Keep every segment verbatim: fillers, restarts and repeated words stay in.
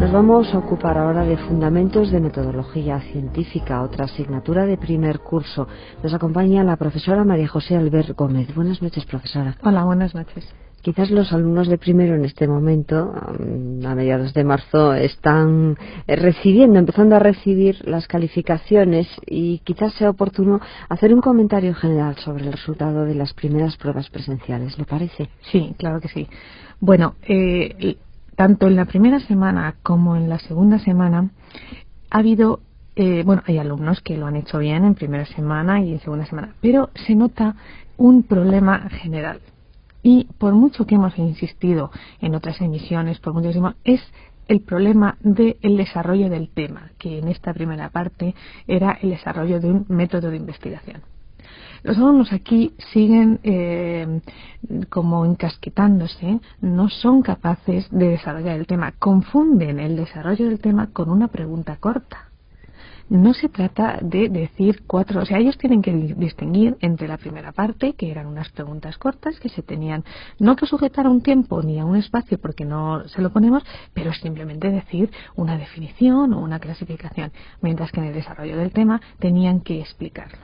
Nos vamos a ocupar ahora de fundamentos de metodología científica, otra asignatura de primer curso. Nos acompaña la profesora María José Albert Gómez. Buenas noches, profesora. Hola, buenas noches. Quizás los alumnos de primero en este momento, a mediados de marzo, están recibiendo, empezando a recibir las calificaciones y quizás sea oportuno hacer un comentario general sobre el resultado de las primeras pruebas presenciales. ¿Le parece? Sí, claro que sí. Bueno, eh, tanto en la primera semana como en la segunda semana ha habido, eh, bueno, hay alumnos que lo han hecho bien en primera semana y en segunda semana, pero se nota un problema general. Y por mucho que hemos insistido en otras emisiones, por mucho que hemos, es el problema del desarrollo del tema, que en esta primera parte era el desarrollo de un método de investigación. Los alumnos aquí siguen eh, como encasquetándose, no son capaces de desarrollar el tema, confunden el desarrollo del tema con una pregunta corta. No se trata de decir cuatro, o sea, ellos tienen que distinguir entre la primera parte, que eran unas preguntas cortas que se tenían no que sujetar a un tiempo ni a un espacio porque no se lo ponemos, pero simplemente decir una definición o una clasificación, mientras que en el desarrollo del tema tenían que explicarlo.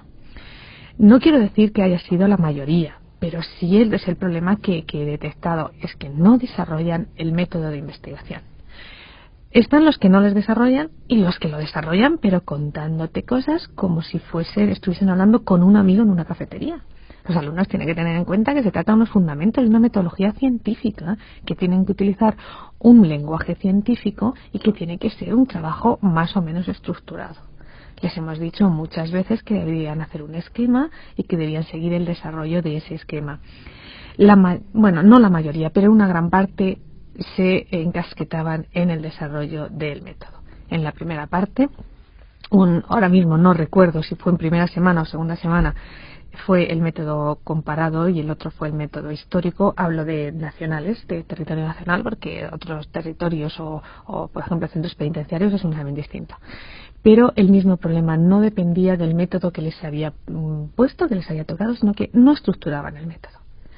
No quiero decir que haya sido la mayoría, pero sí es el problema que, que he detectado, es que no desarrollan el método de investigación. Están los que no les desarrollan y los que lo desarrollan, pero contándote cosas como si fuesen, estuviesen hablando con un amigo en una cafetería. Los alumnos tienen que tener en cuenta que se trata de unos fundamentos de una metodología científica, que tienen que utilizar un lenguaje científico y que tiene que ser un trabajo más o menos estructurado. Les hemos dicho muchas veces que deberían hacer un esquema y que debían seguir el desarrollo de ese esquema. La, bueno, no la mayoría, pero una gran parte se encasquetaban en el desarrollo del método. En la primera parte, un, ahora mismo no recuerdo si fue en primera semana o segunda semana, fue el método comparado y el otro fue el método histórico. Hablo de nacionales, de territorio nacional, porque otros territorios o, o por ejemplo, centros penitenciarios es un examen distinto. Pero el mismo problema no dependía del método que les había mm, puesto, que les había tocado, sino que no estructuraban el método.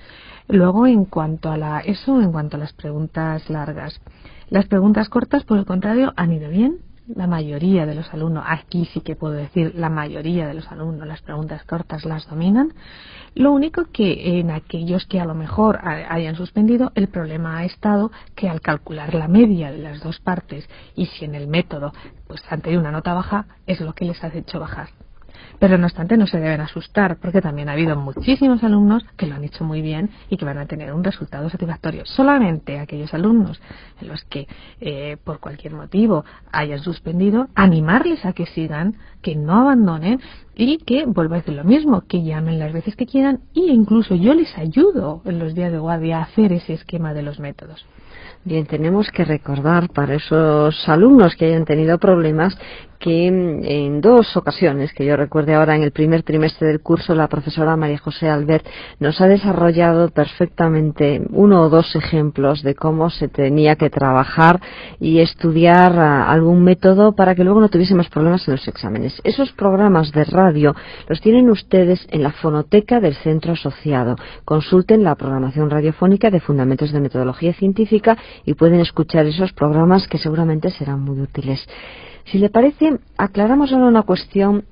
Luego, en cuanto a la eso, en cuanto a las preguntas largas, las preguntas cortas, por el contrario, han ido bien. La mayoría de los alumnos, aquí sí que puedo decir, la mayoría de los alumnos las preguntas cortas las dominan. Lo único que en aquellos que a lo mejor hayan suspendido, el problema ha estado que al calcular la media de las dos partes y si en el método pues han tenido una nota baja, es lo que les ha hecho bajar. Pero no obstante no se deben asustar porque también ha habido muchísimos alumnos que lo han hecho muy bien y que van a tener un resultado satisfactorio. Solamente aquellos alumnos en los que eh, por cualquier motivo hayan suspendido, animarles a que sigan, que no abandonen y que, vuelvo a decir lo mismo, que llamen las veces que quieran e incluso yo les ayudo en los días de guardia a hacer ese esquema de los métodos. Bien, tenemos que recordar para esos alumnos que hayan tenido problemas que en dos ocasiones, que yo recuerde ahora en el primer trimestre del curso, la profesora María José Albert nos ha desarrollado perfectamente uno o dos ejemplos de cómo se tenía que trabajar y estudiar algún método para que luego no tuviésemos problemas en los exámenes. Esos programas de radio los tienen ustedes en la fonoteca del centro asociado. Consulten la programación radiofónica de Fundamentos de Metodología Científica y pueden escuchar esos programas que seguramente serán muy útiles. Si le parece, aclaramos ahora una cuestión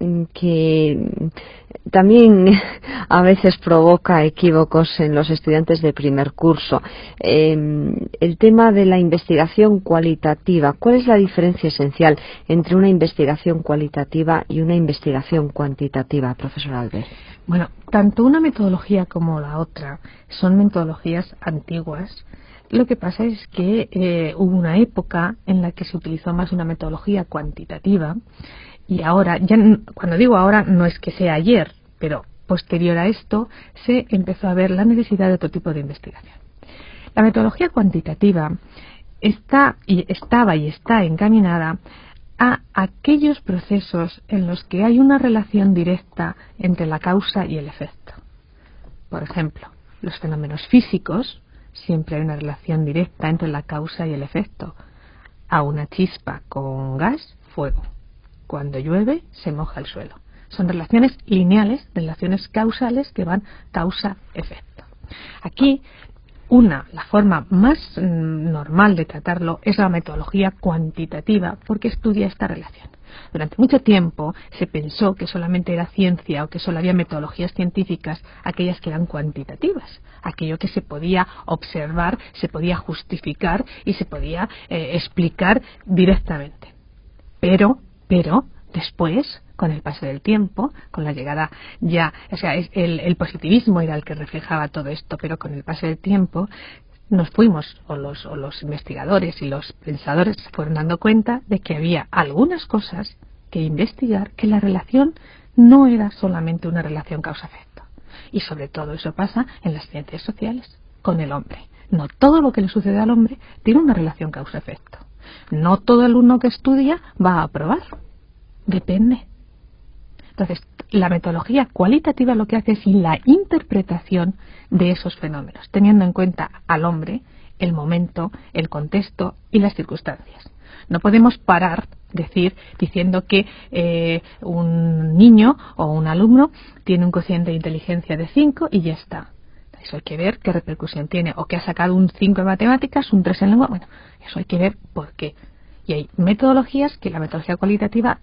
que también a veces provoca equívocos en los estudiantes de primer curso. Eh, el tema de la investigación cualitativa. ¿Cuál es la diferencia esencial entre una investigación cualitativa y una investigación cuantitativa, profesor Albert? Bueno, tanto una metodología como la otra son metodologías antiguas. Lo que pasa es que eh, hubo una época en la que se utilizó más una metodología cuantitativa y ahora, ya cuando digo ahora no es que sea ayer, pero posterior a esto se empezó a ver la necesidad de otro tipo de investigación. La metodología cuantitativa está y estaba y está encaminada a aquellos procesos en los que hay una relación directa entre la causa y el efecto. Por ejemplo, los fenómenos físicos. Siempre hay una relación directa entre la causa y el efecto. A una chispa con gas, fuego. Cuando llueve, se moja el suelo. Son relaciones lineales, relaciones causales que van causa-efecto. Aquí Una, la forma más mm, normal de tratarlo es la metodología cuantitativa, porque estudia esta relación. Durante mucho tiempo se pensó que solamente era ciencia o que solo había metodologías científicas aquellas que eran cuantitativas, aquello que se podía observar, se podía justificar y se podía eh, explicar directamente. Pero, pero, después, con el paso del tiempo, con la llegada ya, o sea, el, el positivismo era el que reflejaba todo esto, pero con el paso del tiempo nos fuimos, o los, o los investigadores y los pensadores se fueron dando cuenta de que había algunas cosas que investigar, que la relación no era solamente una relación causa-efecto. Y sobre todo eso pasa en las ciencias sociales, con el hombre. No todo lo que le sucede al hombre tiene una relación causa-efecto. No todo alumno que estudia va a aprobar. Depende. Entonces, la metodología cualitativa lo que hace es la interpretación de esos fenómenos, teniendo en cuenta al hombre, el momento, el contexto y las circunstancias. No podemos parar, decir, diciendo que eh, un niño o un alumno tiene un cociente de inteligencia de cinco y ya está. Eso hay que ver qué repercusión tiene, o que ha sacado un cinco en matemáticas, un tres en lengua. Bueno, eso hay que ver por qué. Y hay metodologías que la metodología cualitativa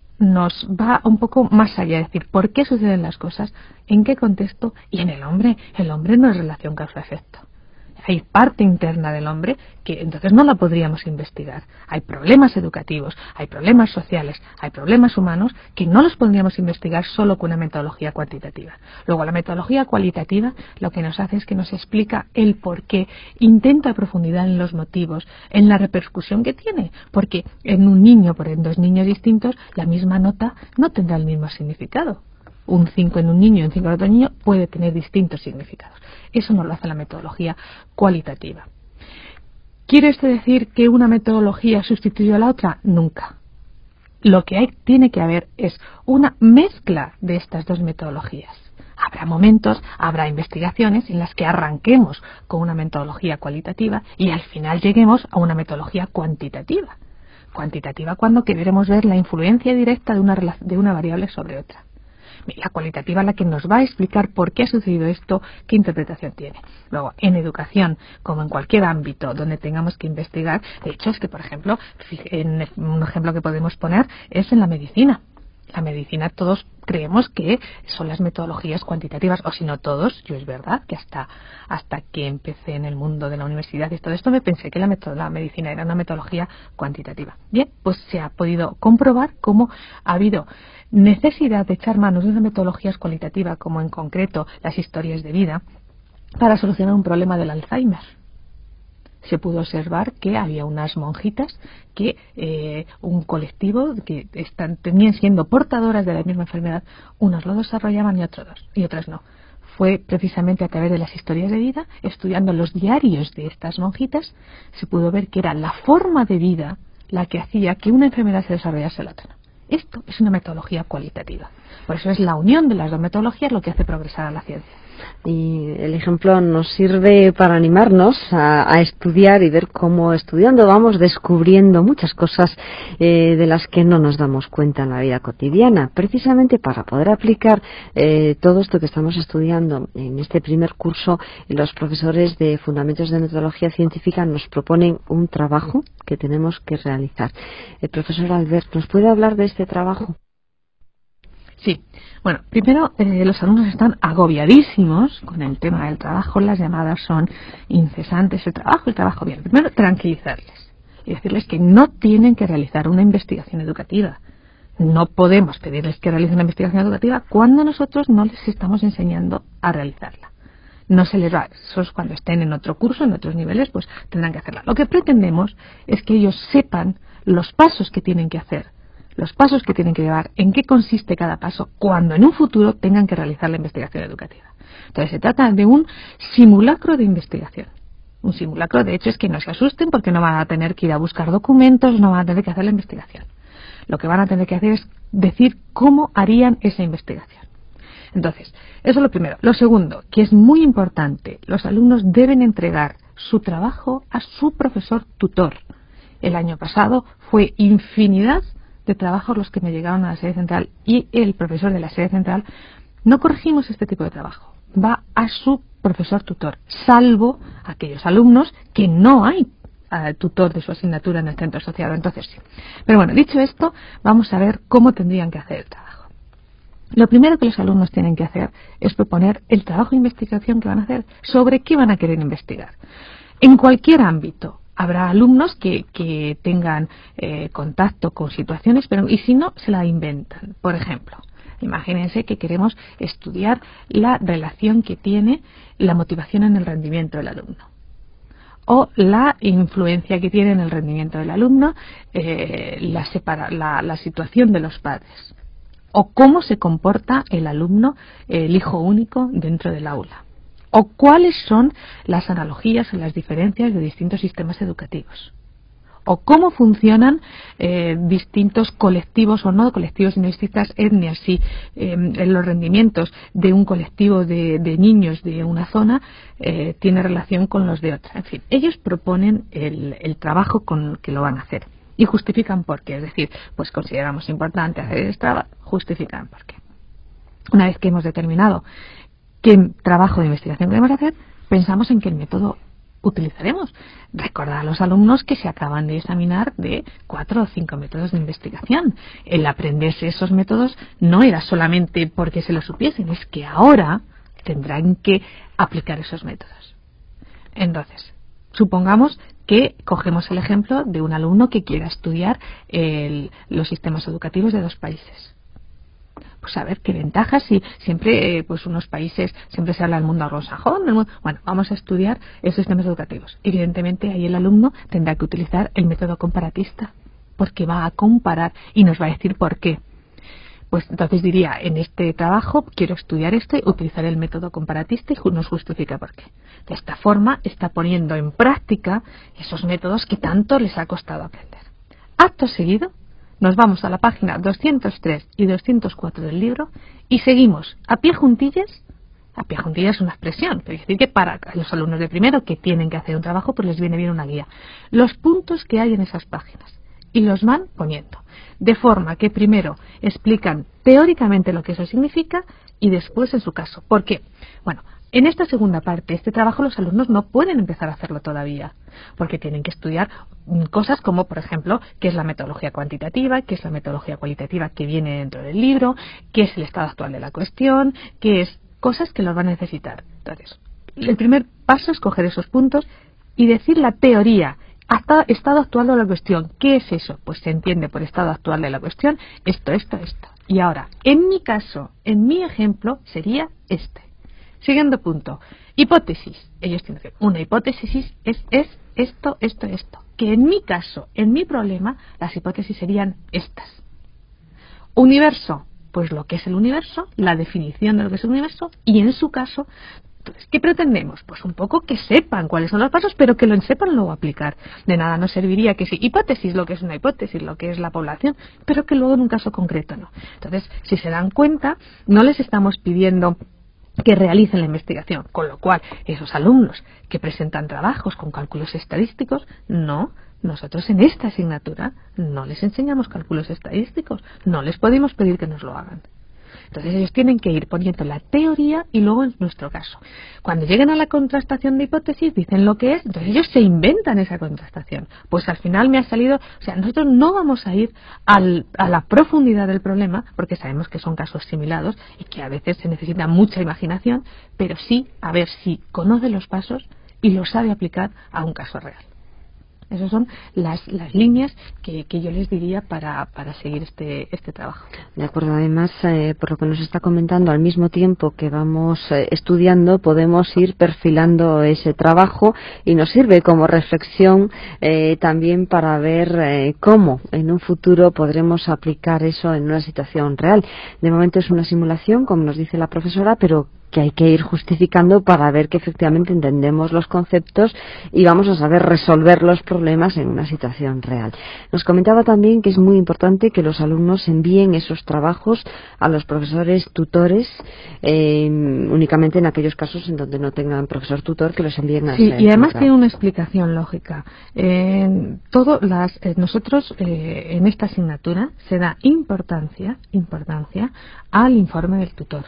nos va un poco más allá, es decir, por qué suceden las cosas, en qué contexto, y en el hombre. El hombre no es relación causa-efecto. Hay parte interna del hombre que entonces no la podríamos investigar. Hay problemas educativos, hay problemas sociales, hay problemas humanos que no los podríamos investigar solo con una metodología cuantitativa. Luego, la metodología cualitativa lo que nos hace es que nos explica el por qué, intenta profundidad en los motivos, en la repercusión que tiene, porque en un niño, por en dos niños distintos, la misma nota no tendrá el mismo significado. Un cinco en un niño y un cinco en otro niño puede tener distintos significados. Eso no lo hace la metodología cualitativa. ¿Quiere esto decir que una metodología sustituye a la otra? Nunca. Lo que hay, tiene que haber es una mezcla de estas dos metodologías. Habrá momentos, habrá investigaciones en las que arranquemos con una metodología cualitativa y al final lleguemos a una metodología cuantitativa. Cuantitativa cuando queremos ver la influencia directa de una, de una variable sobre otra. La cualitativa es la que nos va a explicar por qué ha sucedido esto, qué interpretación tiene. Luego, en educación, como en cualquier ámbito donde tengamos que investigar, de hecho es que, por ejemplo, en un ejemplo que podemos poner es en la medicina. La medicina todos creemos que son las metodologías cuantitativas, o si no todos, yo es verdad que hasta hasta que empecé en el mundo de la universidad y todo esto me pensé que la, la medicina era una metodología cuantitativa. Bien, pues se ha podido comprobar cómo ha habido necesidad de echar manos de una metodología cualitativa, como en concreto las historias de vida, para solucionar un problema del Alzheimer. Se pudo observar que había unas monjitas que eh, un colectivo que están tenían siendo portadoras de la misma enfermedad, unos lo desarrollaban y otros y otras no. Fue precisamente a través de las historias de vida, estudiando los diarios de estas monjitas, se pudo ver que era la forma de vida la que hacía que una enfermedad se desarrollase la otra. Esto es una metodología cualitativa. Por eso es la unión de las dos metodologías lo que hace progresar a la ciencia. Y el ejemplo nos sirve para animarnos a, a estudiar y ver cómo estudiando vamos descubriendo muchas cosas eh, de las que no nos damos cuenta en la vida cotidiana. Precisamente para poder aplicar eh, todo esto que estamos estudiando en este primer curso, los profesores de Fundamentos de Metodología Científica nos proponen un trabajo que tenemos que realizar. El profesor Albert, ¿nos puede hablar de este trabajo? Sí, bueno, primero eh, los alumnos están agobiadísimos con el tema del trabajo, las llamadas son incesantes, el trabajo, el trabajo bien. Primero, tranquilizarles y decirles que no tienen que realizar una investigación educativa. No podemos pedirles que realicen una investigación educativa cuando nosotros no les estamos enseñando a realizarla. No se les va, eso es cuando estén en otro curso, en otros niveles, pues tendrán que hacerla. Lo que pretendemos es que ellos sepan los pasos que tienen que hacer, los pasos que tienen que llevar, en qué consiste cada paso, cuando en un futuro tengan que realizar la investigación educativa. Entonces se trata de un simulacro de investigación. Un simulacro, de hecho, es que no se asusten porque no van a tener que ir a buscar documentos, no van a tener que hacer la investigación. Lo que van a tener que hacer es decir cómo harían esa investigación. Entonces, eso es lo primero. Lo segundo, que es muy importante, los alumnos deben entregar su trabajo a su profesor tutor. El año pasado fue infinidad de trabajos los que me llegaron a la sede central y el profesor de la sede central no corregimos este tipo de trabajo. Va a su profesor tutor, salvo aquellos alumnos que no hay uh, tutor de su asignatura en el centro asociado, entonces sí. Pero bueno, dicho esto, vamos a ver cómo tendrían que hacer el trabajo. Lo primero que los alumnos tienen que hacer es proponer el trabajo de investigación que van a hacer, sobre qué van a querer investigar. En cualquier ámbito. Habrá alumnos que, que tengan eh, contacto con situaciones, pero y si no, se la inventan. Por ejemplo, imagínense que queremos estudiar la relación que tiene la motivación en el rendimiento del alumno, o la influencia que tiene en el rendimiento del alumno eh, la, separa, la, la situación de los padres, o cómo se comporta el alumno, el hijo único, dentro del aula, o cuáles son las analogías o las diferencias de distintos sistemas educativos, o cómo funcionan eh, distintos colectivos o no colectivos, sino distintas etnias, si eh, en los rendimientos de un colectivo de, de niños de una zona eh, tiene relación con los de otra. En fin, ellos proponen el, el trabajo con el que lo van a hacer y justifican por qué. Es decir, pues consideramos importante hacer este trabajo, justifican por qué. Una vez que hemos determinado qué trabajo de investigación queremos hacer, pensamos en qué método utilizaremos. Recordad a los alumnos que se acaban de examinar de cuatro o cinco métodos de investigación. El aprenderse esos métodos no era solamente porque se lo supiesen, es que ahora tendrán que aplicar esos métodos. Entonces, supongamos que cogemos el ejemplo de un alumno que quiera estudiar el, los sistemas educativos de dos países. Pues a ver qué ventajas, si siempre eh, pues unos países, siempre se habla del mundo anglosajón, bueno, vamos a estudiar esos sistemas educativos. Evidentemente ahí el alumno tendrá que utilizar el método comparatista, porque va a comparar y nos va a decir por qué. Pues entonces diría, en este trabajo quiero estudiar esto y utilizar el método comparatista y nos justifica por qué. De esta forma está poniendo en práctica esos métodos que tanto les ha costado aprender. Acto seguido, nos vamos a la página doscientos tres y doscientos cuatro del libro y seguimos a pie juntillas. A pie juntillas es una expresión, quiere decir que para los alumnos de primero que tienen que hacer un trabajo, pues les viene bien una guía. Los puntos que hay en esas páginas y los van poniendo. De forma que primero explican teóricamente lo que eso significa y después en su caso. ¿Por qué? Bueno, en esta segunda parte, este trabajo los alumnos no pueden empezar a hacerlo todavía, porque tienen que estudiar cosas como, por ejemplo, qué es la metodología cuantitativa, qué es la metodología cualitativa que viene dentro del libro, qué es el estado actual de la cuestión, qué es cosas que los van a necesitar. Entonces, el primer paso es coger esos puntos y decir la teoría. Hasta estado actual de la cuestión. ¿Qué es eso? Pues se entiende por estado actual de la cuestión esto, esto, esto. Y ahora, en mi caso, en mi ejemplo, sería este. Siguiente punto. Hipótesis. Ellos tienen que decir, una hipótesis es, es esto, esto, esto. Que en mi caso, en mi problema, las hipótesis serían estas. Universo. Pues lo que es el universo, la definición de lo que es el universo, y en su caso, ¿qué pretendemos? Pues un poco que sepan cuáles son los pasos, pero que lo sepan luego aplicar. De nada nos serviría que si hipótesis, lo que es una hipótesis, lo que es la población, pero que luego en un caso concreto no. Entonces, si se dan cuenta, no les estamos pidiendo que realicen la investigación, con lo cual esos alumnos que presentan trabajos con cálculos estadísticos, no, nosotros en esta asignatura no les enseñamos cálculos estadísticos, no les podemos pedir que nos lo hagan. Entonces ellos tienen que ir poniendo la teoría y luego en nuestro caso. Cuando lleguen a la contrastación de hipótesis dicen lo que es, entonces ellos se inventan esa contrastación. Pues al final me ha salido, o sea, nosotros no vamos a ir al, a la profundidad del problema porque sabemos que son casos similares y que a veces se necesita mucha imaginación, pero sí a ver si conoce los pasos y los sabe aplicar a un caso real. Esas son las, las líneas que, que yo les diría para, para seguir este, este trabajo. De acuerdo, además, eh, por lo que nos está comentando, al mismo tiempo que vamos eh, estudiando, podemos ir perfilando ese trabajo y nos sirve como reflexión eh, también para ver eh, cómo en un futuro podremos aplicar eso en una situación real. De momento es una simulación, como nos dice la profesora, pero que hay que ir justificando para ver que efectivamente entendemos los conceptos y vamos a saber resolver los problemas en una situación real. Nos comentaba también que es muy importante que los alumnos envíen esos trabajos a los profesores tutores, eh, únicamente en aquellos casos en donde no tengan profesor tutor, que los envíen a sí, y además lugar. Tiene una explicación lógica. Eh, todo las, eh, nosotros eh, en esta asignatura se da importancia, importancia al informe del tutor.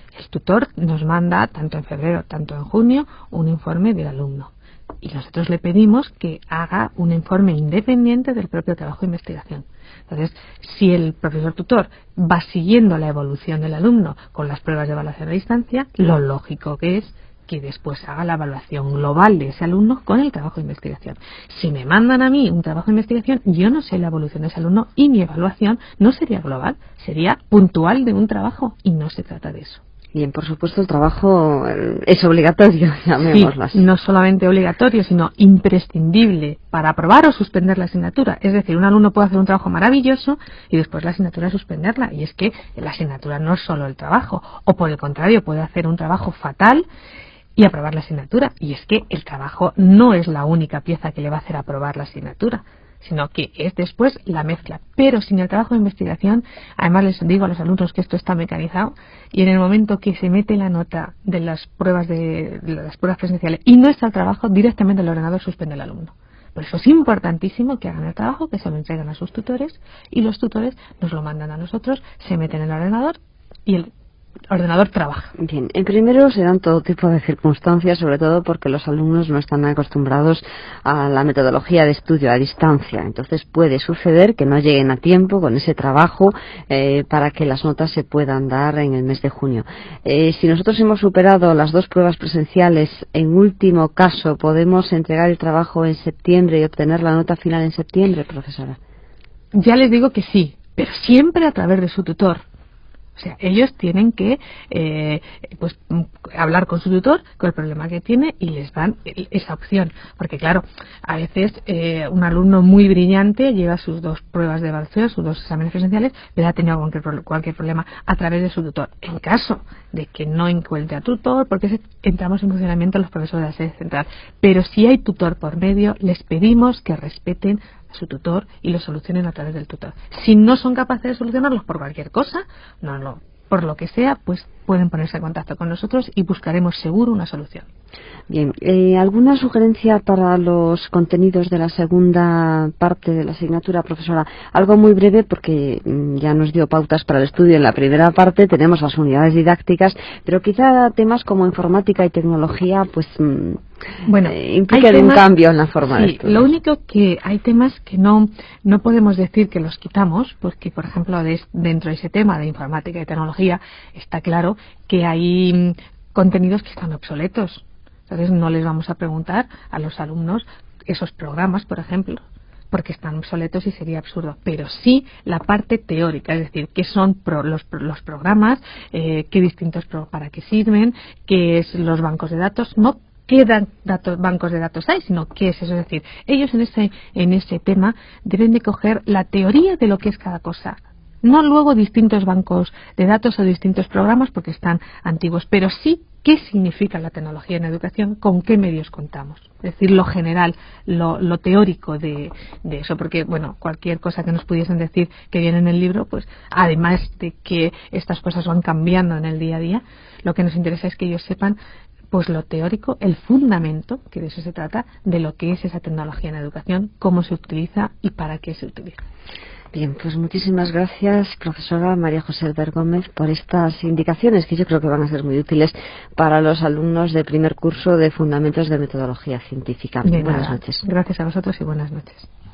El tutor nos manda, tanto en febrero, tanto en junio, un informe del alumno. Y nosotros le pedimos que haga un informe independiente del propio trabajo de investigación. Entonces, si el profesor tutor va siguiendo la evolución del alumno con las pruebas de evaluación a distancia, lo lógico que es que después haga la evaluación global de ese alumno con el trabajo de investigación. Si me mandan a mí un trabajo de investigación, yo no sé la evolución de ese alumno y mi evaluación no sería global, sería puntual de un trabajo y no se trata de eso. Bien, por supuesto, el trabajo es obligatorio, llamémoslo así. Sí, no solamente obligatorio, sino imprescindible para aprobar o suspender la asignatura. Es decir, un alumno puede hacer un trabajo maravilloso y después la asignatura suspenderla. Y es que la asignatura no es solo el trabajo, o por el contrario, puede hacer un trabajo fatal y aprobar la asignatura. Y es que el trabajo no es la única pieza que le va a hacer aprobar la asignatura, sino que es después la mezcla. Pero sin el trabajo de investigación, además les digo a los alumnos que esto está mecanizado, y en el momento que se mete la nota de las pruebas de, de las pruebas presenciales y no está el trabajo, directamente el ordenador suspende al alumno. Por eso es importantísimo que hagan el trabajo, que se lo entreguen a sus tutores, y los tutores nos lo mandan a nosotros, se meten en el ordenador y el ordenador trabaja. Bien, en primero se dan todo tipo de circunstancias, sobre todo porque los alumnos no están acostumbrados a la metodología de estudio a distancia. Entonces puede suceder que no lleguen a tiempo con ese trabajo eh, para que las notas se puedan dar en el mes de junio. Eh, si nosotros hemos superado las dos pruebas presenciales, en último caso, ¿podemos entregar el trabajo en septiembre y obtener la nota final en septiembre, profesora? Ya les digo que sí, pero siempre a través de su tutor. O sea, ellos tienen que eh, pues hablar con su tutor con el problema que tiene y les dan esa opción. Porque claro, a veces eh, un alumno muy brillante lleva sus dos pruebas de evaluación, sus dos exámenes presenciales, pero ha tenido cualquier, cualquier problema a través de su tutor. En caso de que no encuentre a tutor, porque entramos en funcionamiento los profesores de la sede central, pero si hay tutor por medio, les pedimos que respeten a su tutor y lo solucionen a través del tutor. Si no son capaces de solucionarlos por cualquier cosa, no, no, por lo que sea, pues pueden ponerse en contacto con nosotros y buscaremos seguro una solución. Bien, eh, ¿alguna sugerencia para los contenidos de la segunda parte de la asignatura, profesora? Algo muy breve porque mmm, ya nos dio pautas para el estudio en la primera parte, tenemos las unidades didácticas, pero quizá temas como informática y tecnología pues mmm, bueno, eh, implican temas, un cambio en la forma sí, de estudiar. Lo único que hay temas que no, no podemos decir que los quitamos, porque por ejemplo de, dentro de ese tema de informática y tecnología está claro que hay mmm, contenidos que están obsoletos. Entonces no les vamos a preguntar a los alumnos esos programas, por ejemplo, porque están obsoletos y sería absurdo. Pero sí la parte teórica, es decir, qué son pro, los, los programas, eh, qué distintos pro, para qué sirven, qué es los bancos de datos, no qué dan, datos, bancos de datos hay, sino qué es eso. Es decir, ellos en ese, en ese tema deben de coger la teoría de lo que es cada cosa. No luego distintos bancos de datos o distintos programas porque están antiguos, pero sí qué significa la tecnología en educación, con qué medios contamos. Es decir, lo general, lo, lo teórico de, de eso, porque bueno, cualquier cosa que nos pudiesen decir que viene en el libro, pues además de que estas cosas van cambiando en el día a día, lo que nos interesa es que ellos sepan pues lo teórico, el fundamento, que de eso se trata, de lo que es esa tecnología en educación, cómo se utiliza y para qué se utiliza. Bien, pues muchísimas gracias, profesora María José Albert Gómez, por estas indicaciones que yo creo que van a ser muy útiles para los alumnos de primer curso de Fundamentos de Metodología Científica. De buenas nada. noches. Gracias a vosotros y buenas noches.